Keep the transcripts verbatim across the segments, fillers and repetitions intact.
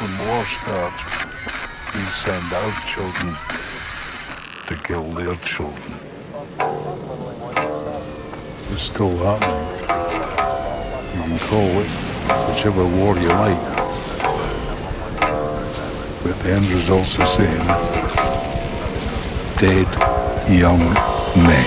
when war starts, we send our children to kill their children. It's still happening. You can call it whichever war you like, but the end result's the same. Dead young men.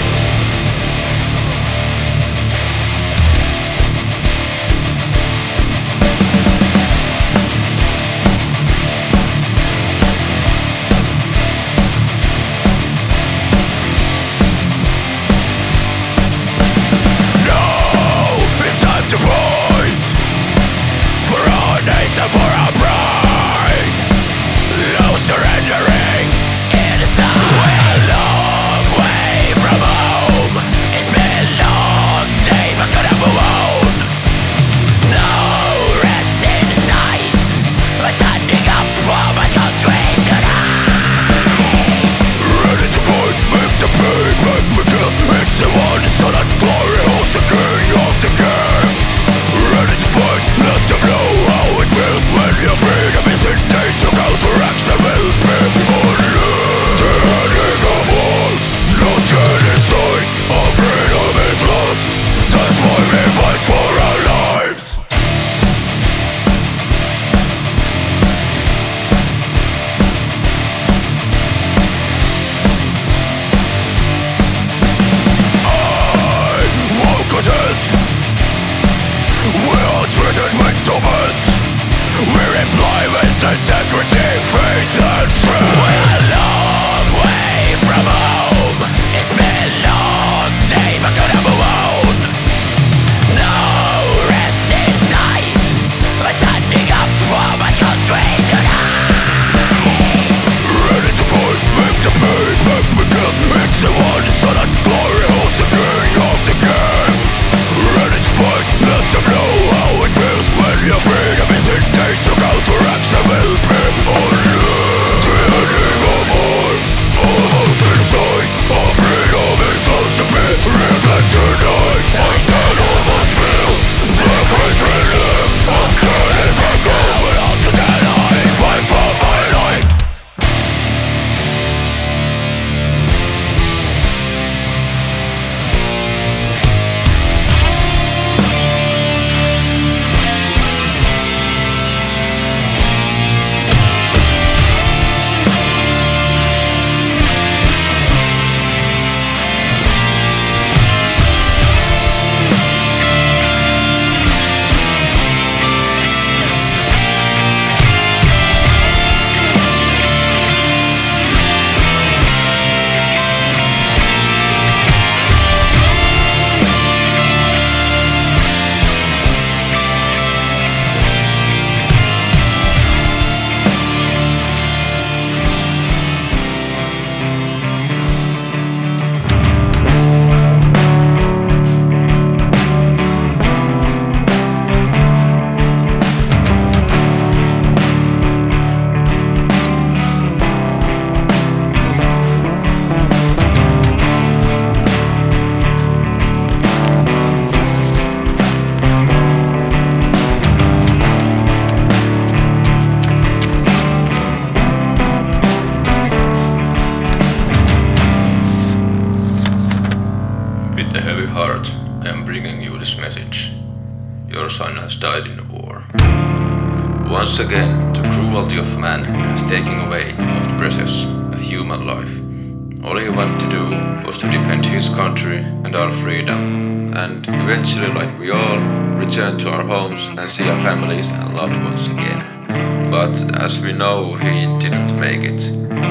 Once again, the cruelty of man has taken away the most precious, a human life. All he wanted to do was to defend his country and our freedom, and eventually, like we all, return to our homes and see our families and loved ones again. But as we know, he didn't make it.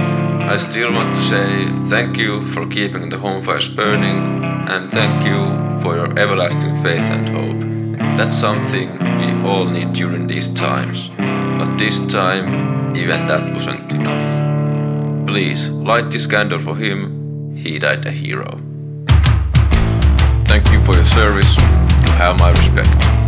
I still want to say thank you for keeping the home fires burning, and thank you for your everlasting faith and hope. That's something we all need during these times. But this time, even that wasn't enough. Please, light this candle for him. He died a hero. Thank you for your service. You have my respect.